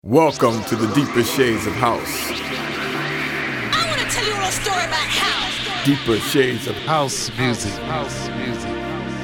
Welcome to the deeper shades of house. I want to tell you a little story about house. Deeper shades of House music. House music.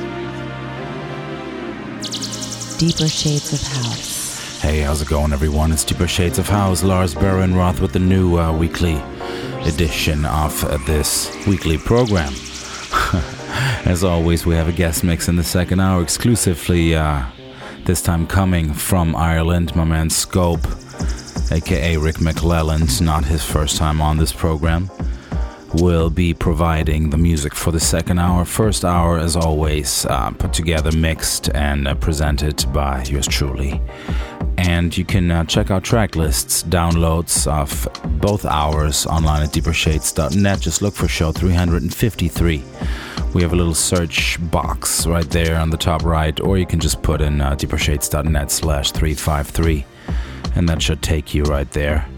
Deeper Shades of House. Hey, how's it going, everyone? It's Deeper Shades of House. Lars Barenroth with the new weekly edition of this weekly program. As always, we have a guest mix in the second hour exclusively. This time coming from Ireland, my man Scope, aka Rick McClelland, not his first time on this program, will be providing the music for the second hour. First hour, as always, put together, mixed, and presented by yours truly. And you can check out track lists, downloads of both hours online at deepershades.net. Just look for show 353. We have a little search box right there on the top right, or you can just put in deepershades.net/353, and that should take you right there.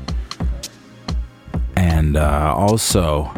And also,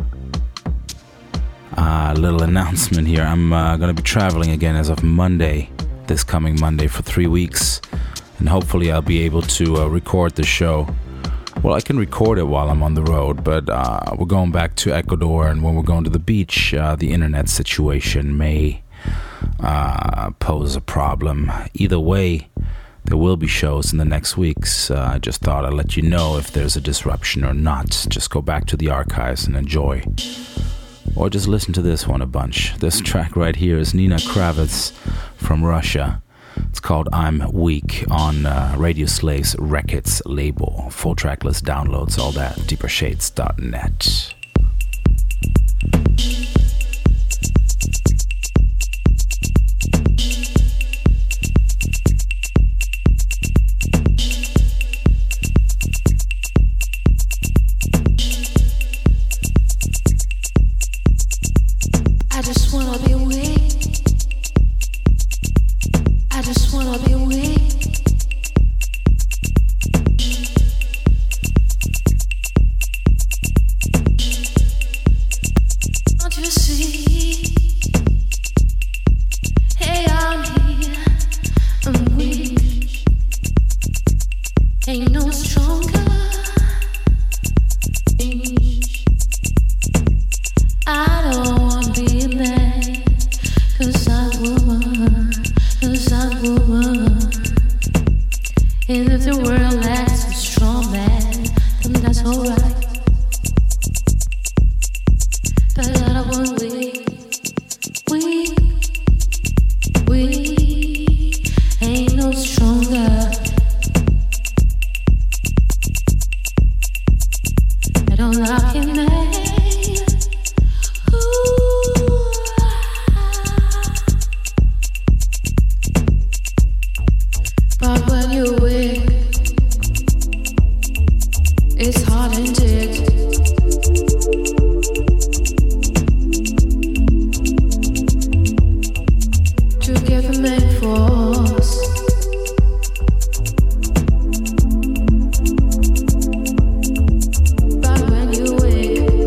a little announcement here. I'm going to be traveling again as of Monday, this coming Monday, for 3 weeks, and hopefully I'll be able to record the show. Well, I can record it while I'm on the road, but we're going back to Ecuador, and when we're going to the beach, the internet situation may pose a problem. Either way, there will be shows in the next weeks. I just thought I'd let you know if there's a disruption or not. Just go back to the archives and enjoy. Or just listen to this one a bunch. This track right here is Nina Kravitz from Russia. It's called I'm Weak on Radio Slave's Records label. Full track list, downloads, all that, deepershades.net. I just wanna be weak. I just wanna be weak. Don't you see? Hey, I'm here. I'm weak. Ain't no stronger. I don't wanna be a man, 'cause I'm woman. 'Cause I'm woman. And if the world lacks a strong man, then that's alright. But I don't want weak, weak, weak. Ain't no stronger. I don't like it, man. But when you're weak, it's hard indeed. To give a main force. But when you're weak,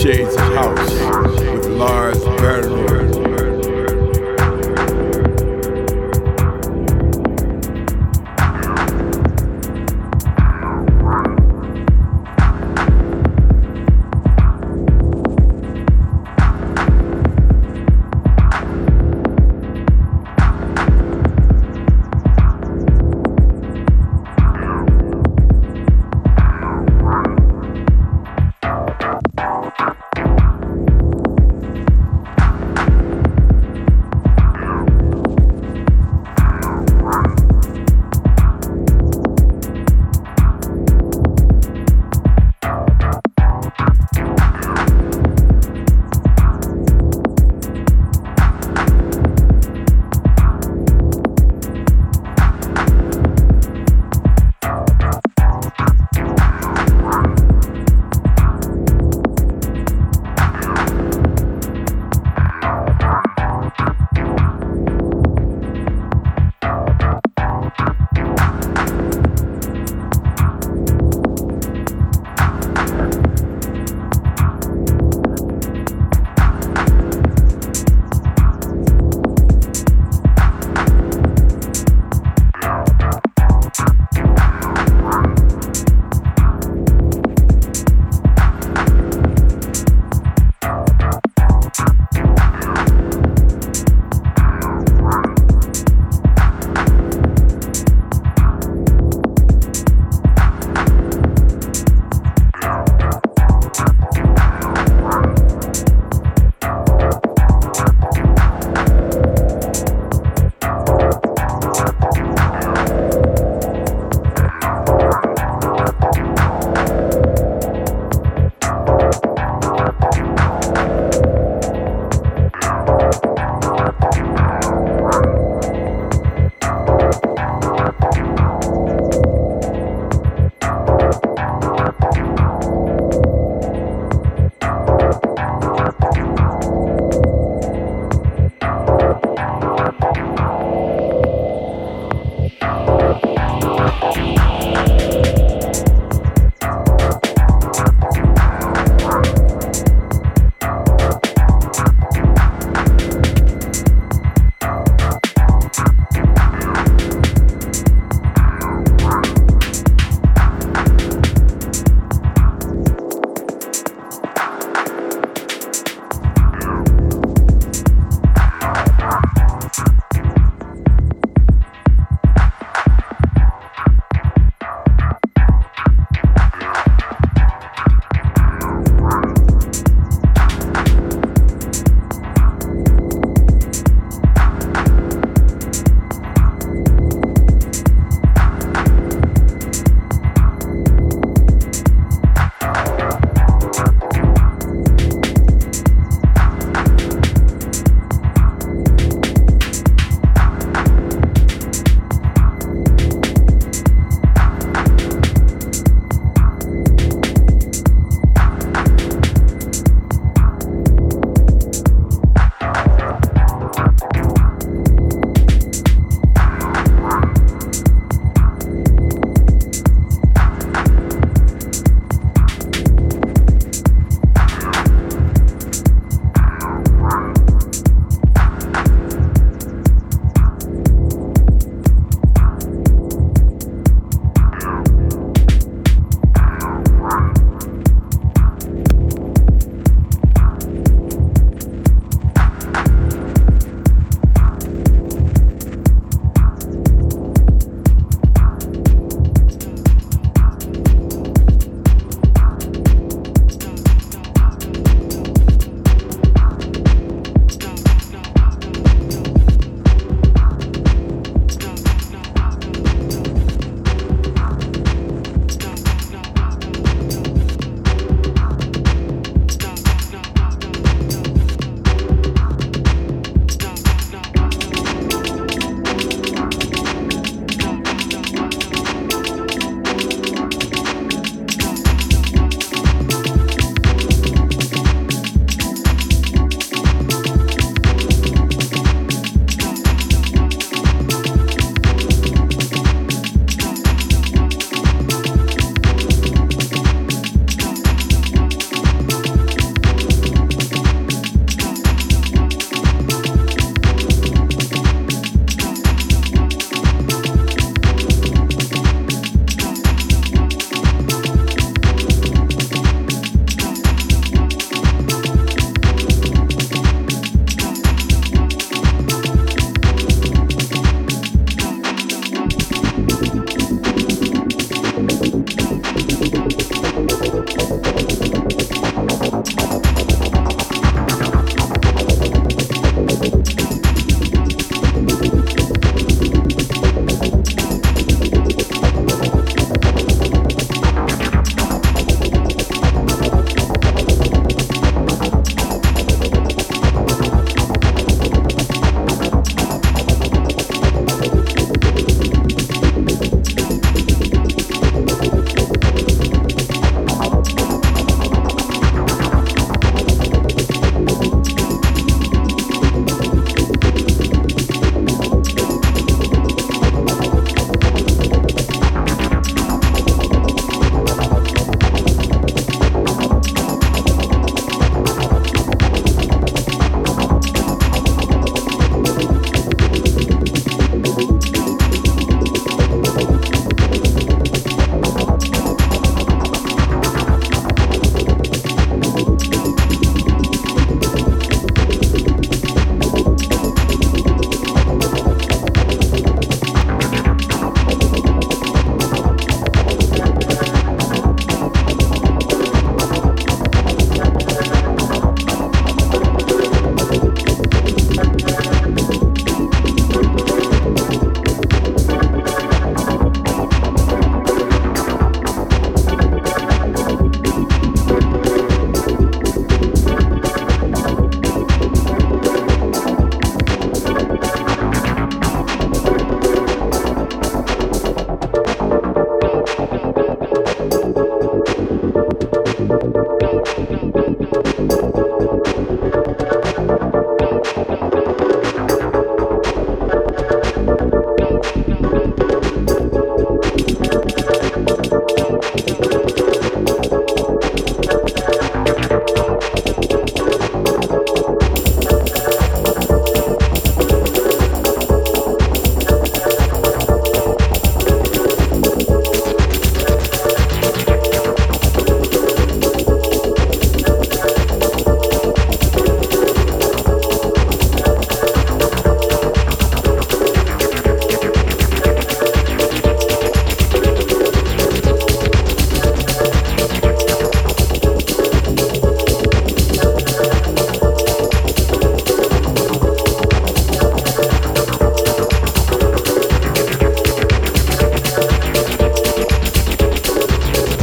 Shades of House with Lars Bernroth.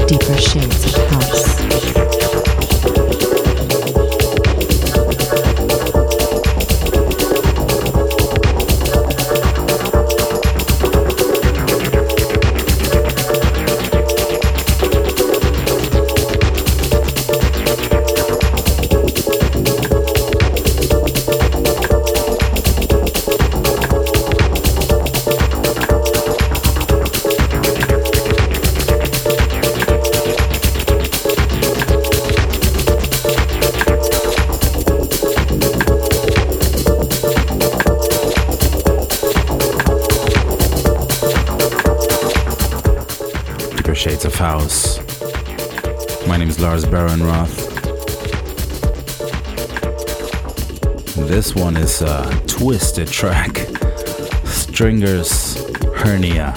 Deeper shades of house. Shades of House. My name is Lars Barenroth. This one is a twisted track. Stringer's Hernia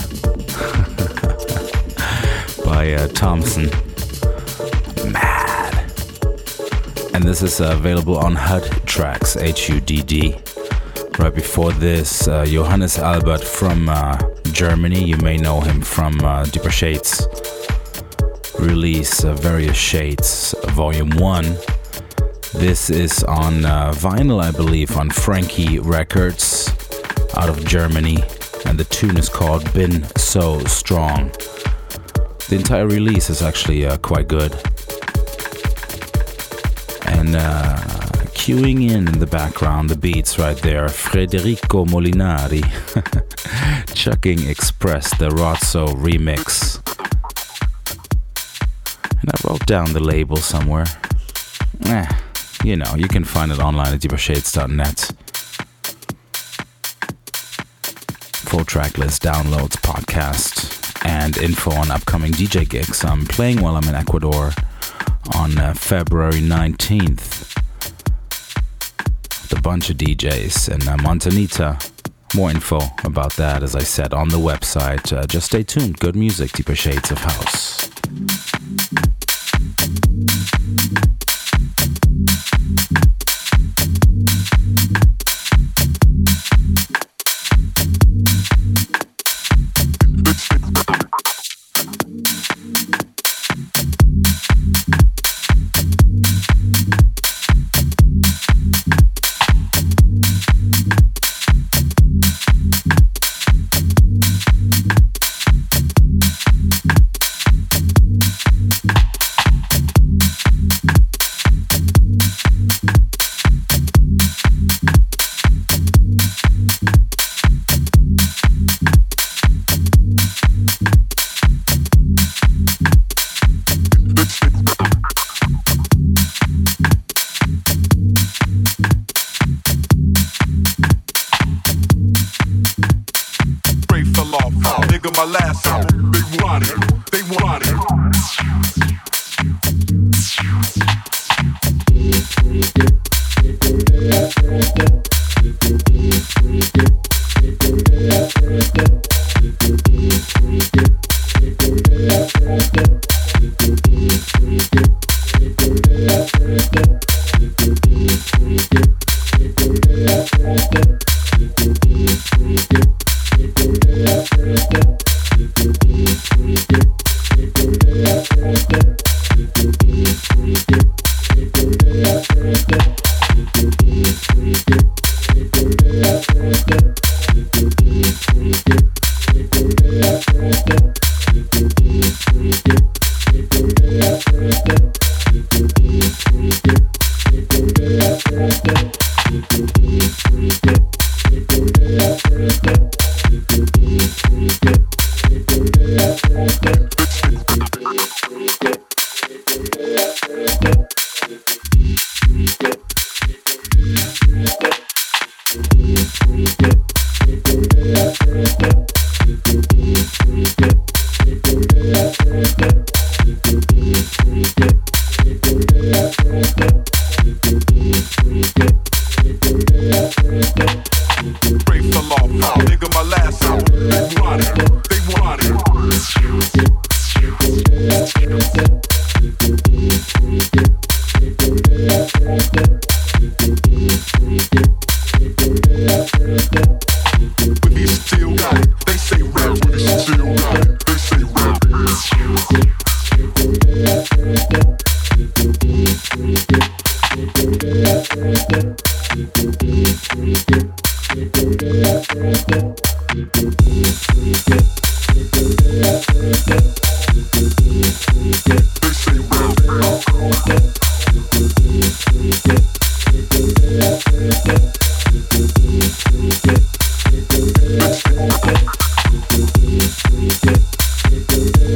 by Thompson. Mad. And this is available on HUD Tracks, HUDD. Right before this, Johannes Albert from Germany. You may know him from Deeper Shades release, Various Shades, Volume 1. This is on vinyl, I believe, on Frankie Records out of Germany, and the tune is called Been So Strong. The entire release is actually quite good. And cueing in the background, the beats right there, Federico Molinari, Chucking Express, the Rozzo remix. And I wrote down the label somewhere. You know, you can find it online at deepershades.net. Full track list, downloads, podcast, and info on upcoming DJ gigs. I'm playing while I'm in Ecuador on February 19th. With a bunch of DJs in Montanita. More info about that, as I said, on the website. Just stay tuned. Good music, Deeper Shades of House. My last album, they want it, they want it.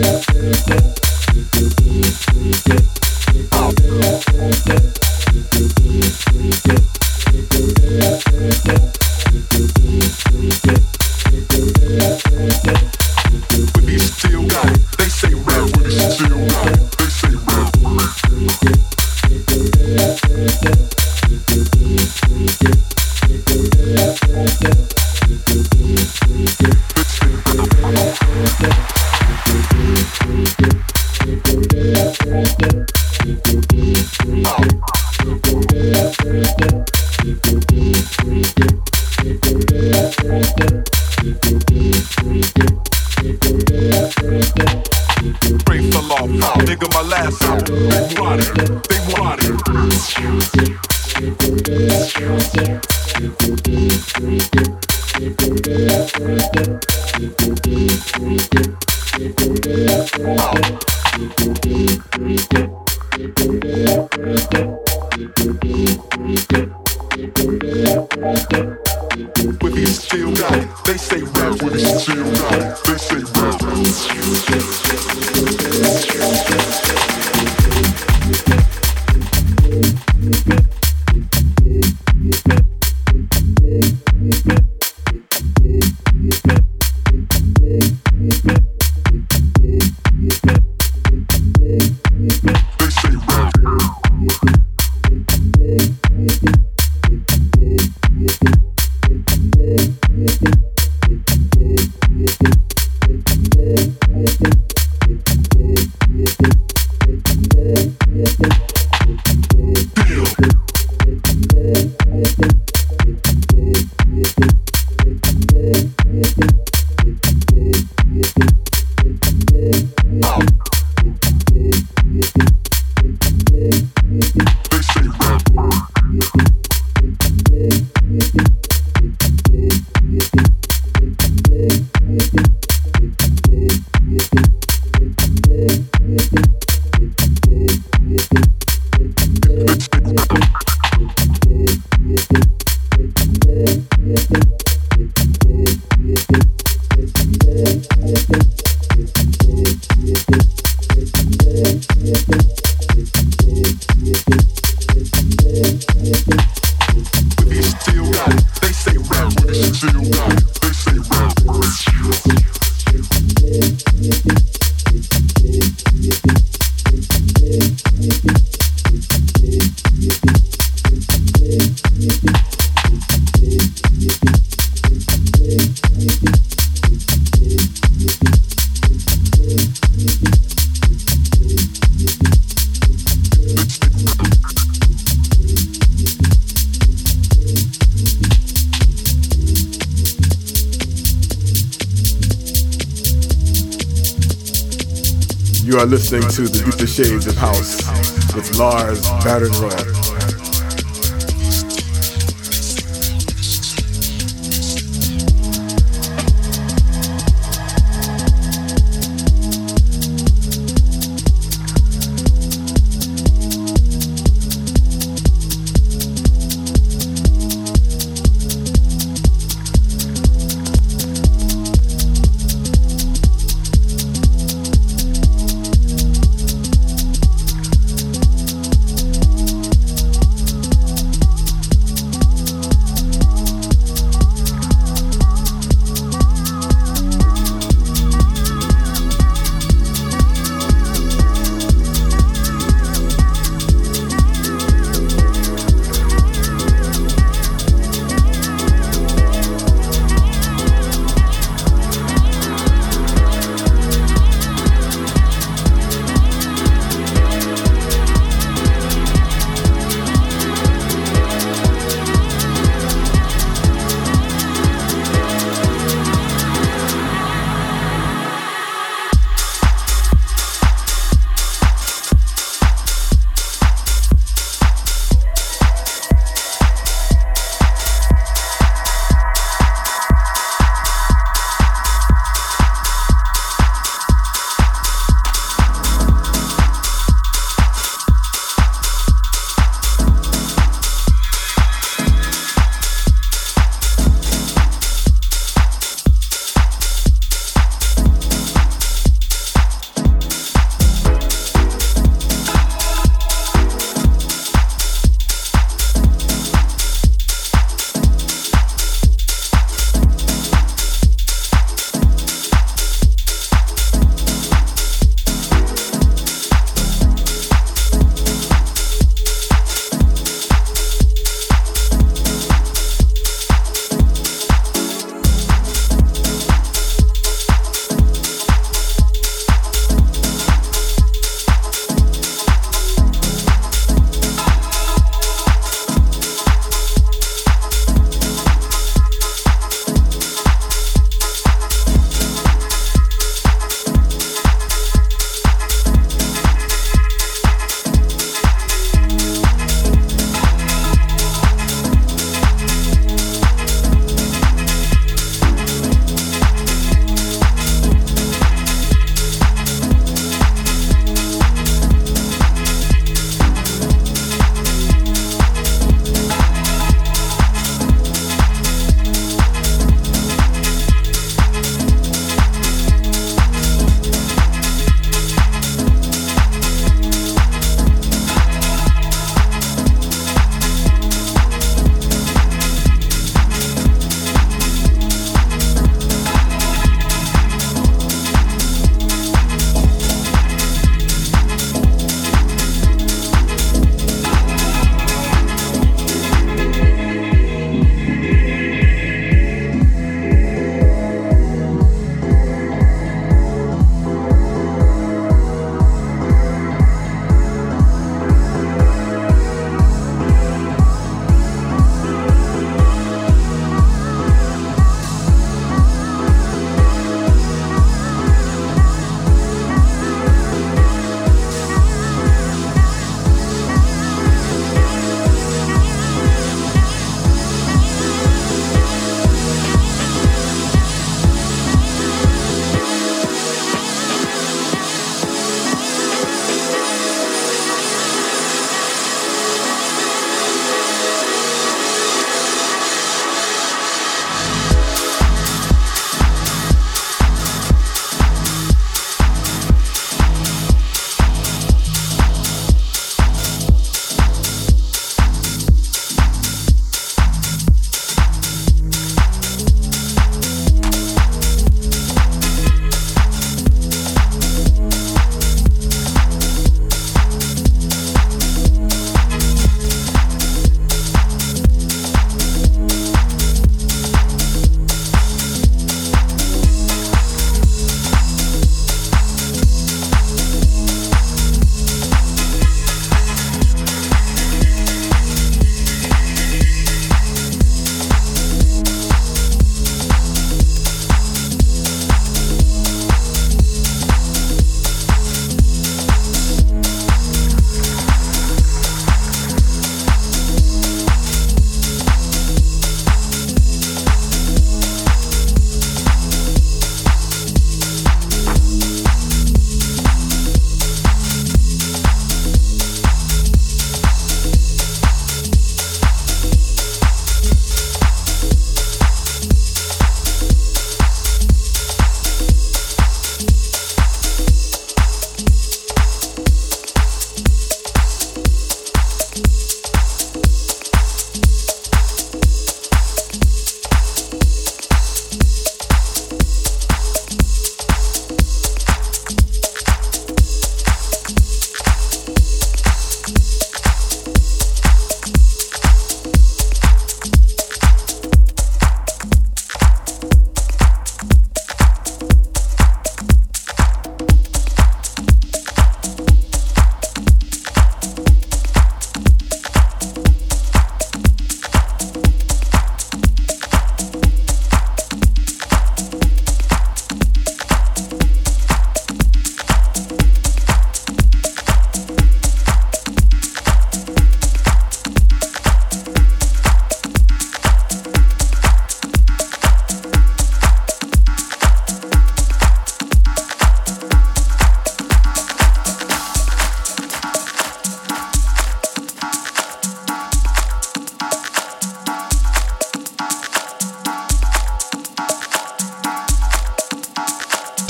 You are listening to the Deeper Shades of House with Lars Barenroth.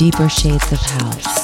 deeper shades of house.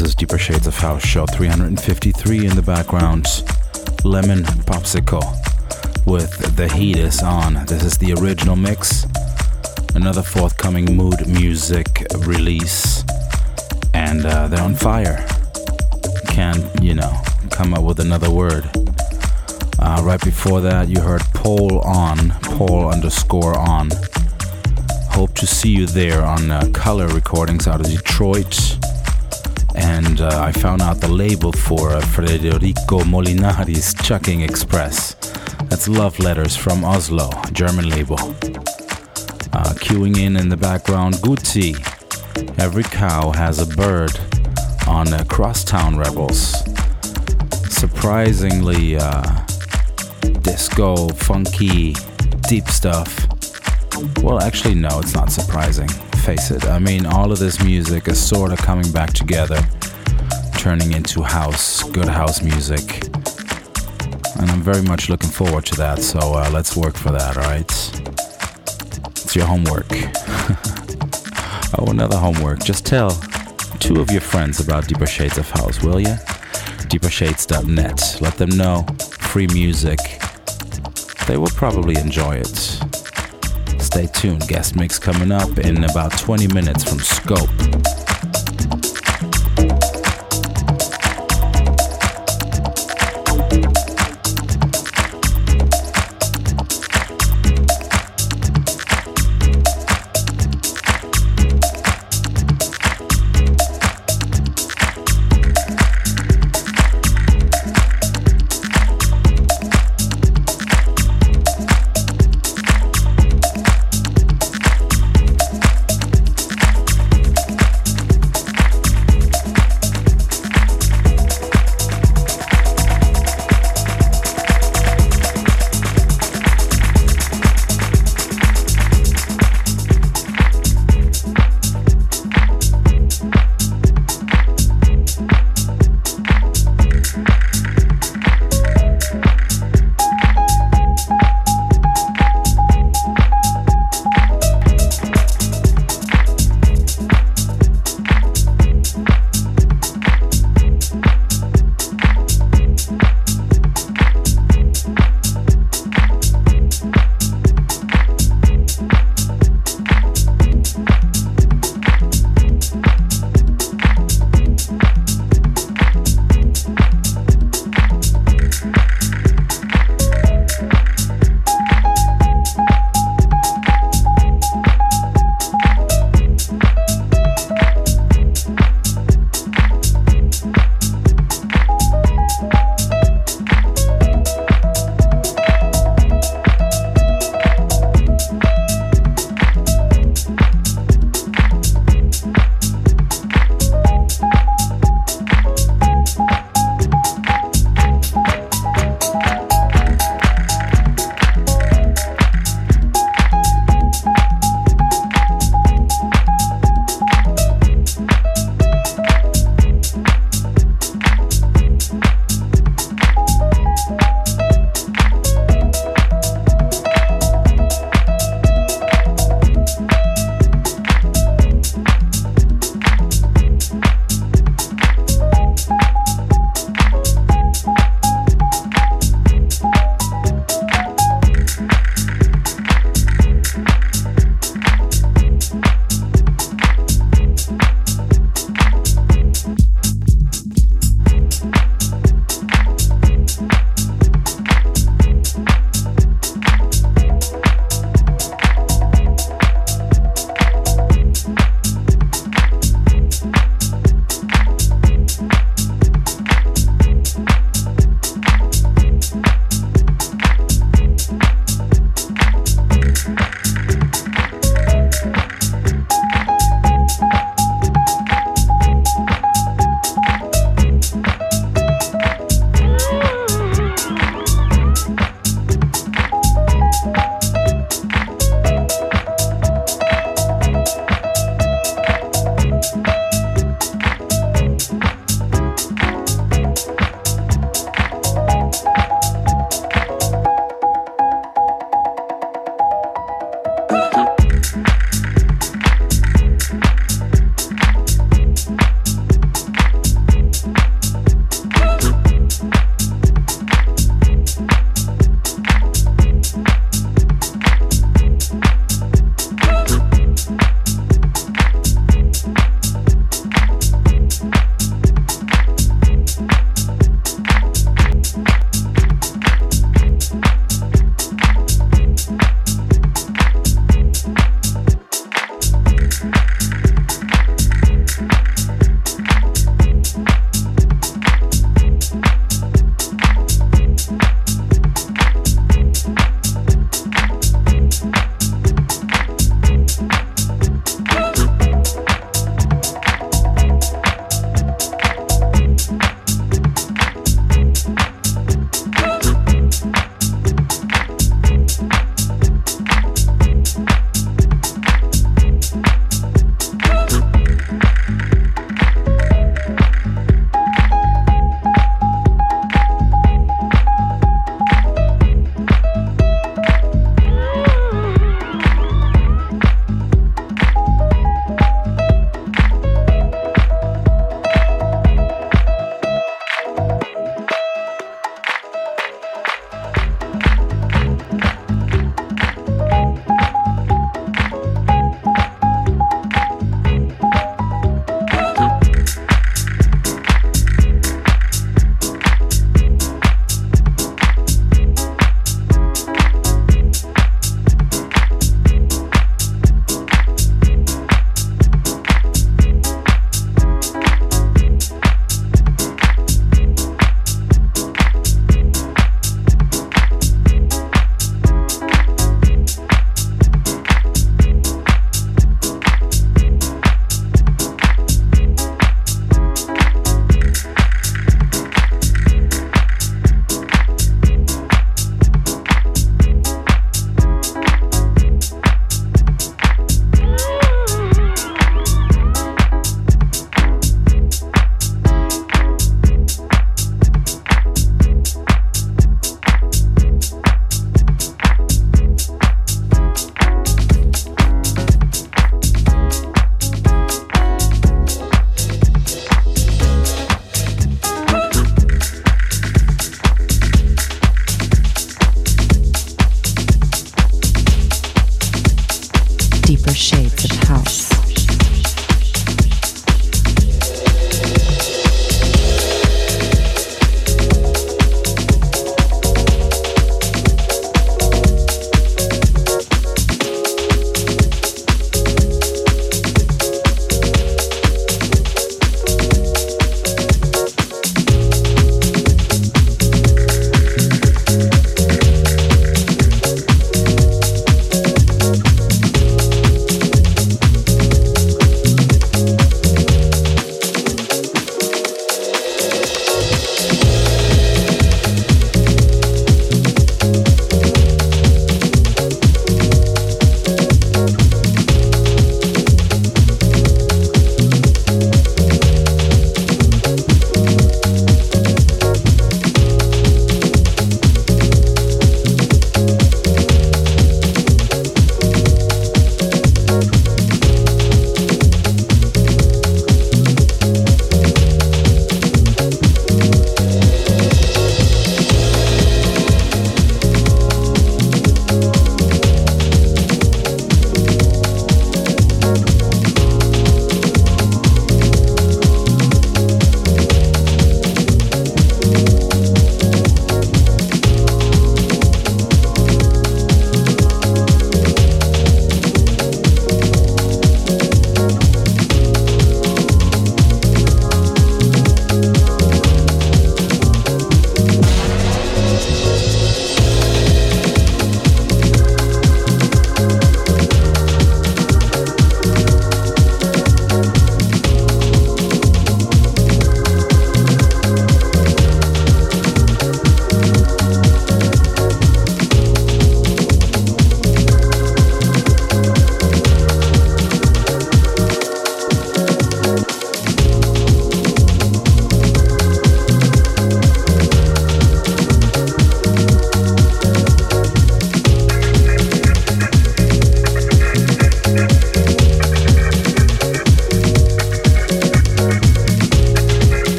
This is Deeper Shades of House, show 353 in the background. Lemon Popsicle with The Heat Is On. This is the original mix. Another forthcoming Mood Music release. And they're on fire. Can't, come up with another word. Right before that, you heard Pole _on. Hope to see you there on Color Recordings out of Detroit. And I found out the label for Federico Molinari's Chucking Express. That's Love Letters from Oslo, German label. Queuing in the background, Gucci. Every Cow Has a Bird on Crosstown Rebels. Surprisingly disco, funky, deep stuff. Well, actually, no, it's not surprising. Face it. I mean, all of this music is sort of coming back together, turning into house, good house music. And I'm very much looking forward to that, so let's work for that, alright? It's your homework. Oh, another homework. Just tell 2 of your friends about Deeper Shades of House, will ya? deepershades.net. Let them know. Free music. They will probably enjoy it. Stay tuned, guest mix coming up in about 20 minutes from Scope.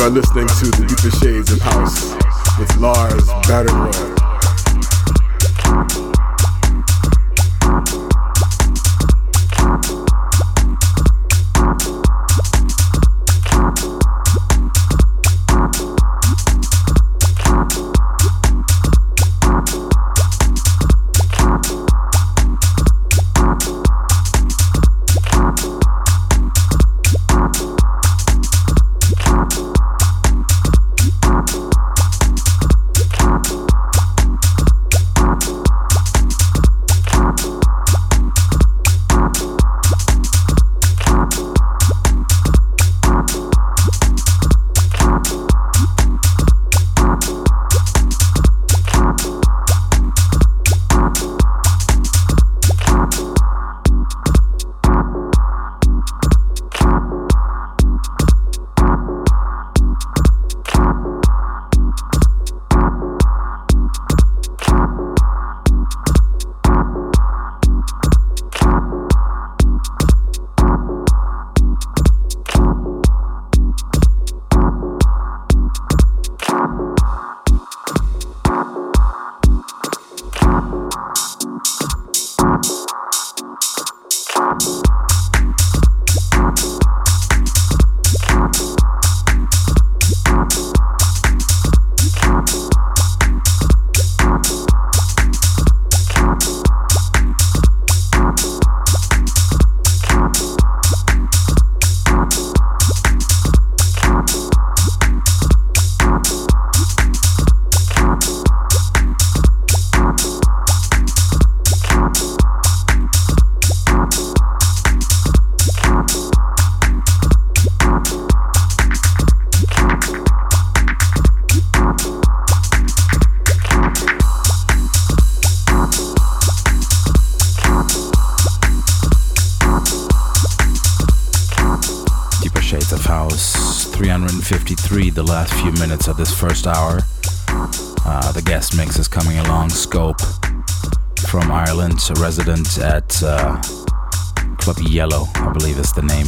are listening to the Deeper Shades of House with Lars Barenroy. House 353, the last few minutes of this first hour. The guest mix is coming along. Scope from Ireland, a resident at Club Yellow, I believe is the name.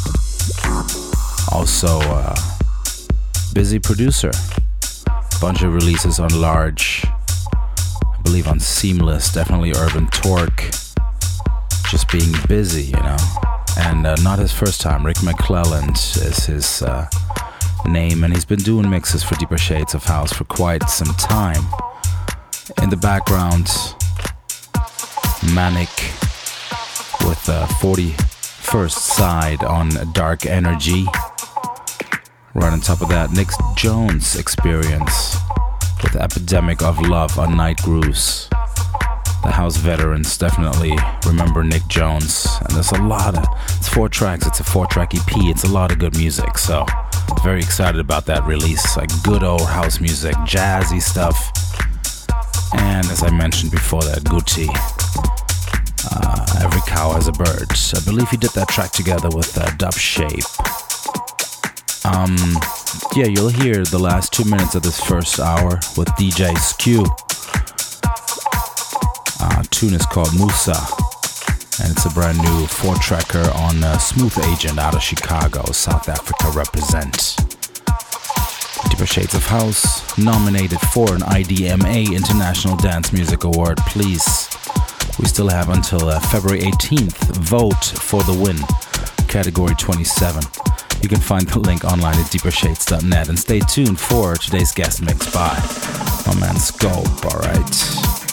Also, busy producer. Bunch of releases on Large, I believe on Seamless, definitely Urban Torque. Just being busy, you know. And not his first time. Rick McClelland is his name, and he's been doing mixes for Deeper Shades of House for quite some time. In the background, Manic with 41st Side on Dark Energy. Right on top of that, Nick Jones Experience with Epidemic of Love on Night Grooves. The house veterans definitely remember Nick Jones, and there's a lot of, it's 4 tracks, it's a 4-track EP, it's a lot of good music, so very excited about that release. Like good old house music, jazzy stuff, and as I mentioned before, that Gucci, Every Cow Has a Bird. I believe he did that track together with Dub Shape. Yeah, you'll hear the last 2 minutes of this first hour with DJ Skew. Tune is called Musa, and it's a brand new 4-tracker on Smooth Agent out of Chicago, South Africa represent. Deeper Shades of House nominated for an IDMA International Dance Music Award. Please, we still have until February 18th. Vote for the win, category 27. You can find the link online at deepershades.net, and stay tuned for today's guest mix by my man Scope. Alright.